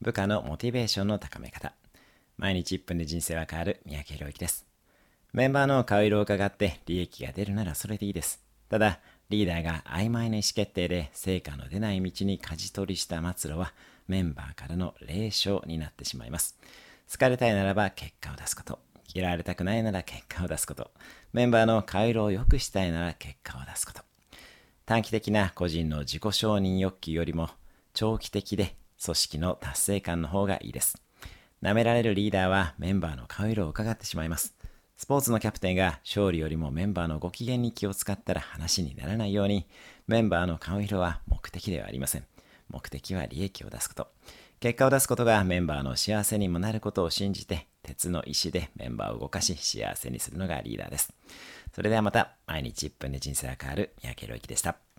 部下のモチベーションの高め方。毎日1分で人生は変わる三宅宏之です。メンバーの顔色を伺って利益が出るならそれでいいです。ただ、リーダーが曖昧な意思決定で成果の出ない道に舵取りした末路はメンバーからの冷笑になってしまいます。好かれたいならば結果を出すこと。嫌われたくないなら結果を出すこと。メンバーの顔色を良くしたいなら結果を出すこと。短期的な個人の自己承認欲求よりも長期的で組織の達成感の方がいいです。舐められるリーダーはメンバーの顔色を伺ってしまいます。スポーツのキャプテンが勝利よりもメンバーのご機嫌に気を使ったら話にならないように、メンバーの顔色は目的ではありません。目的は利益を出すこと。結果を出すことがメンバーの幸せにもなることを信じて、鉄の意志でメンバーを動かし幸せにするのがリーダーです。それではまた、毎日1分で人生が変わる三宅宏之でした。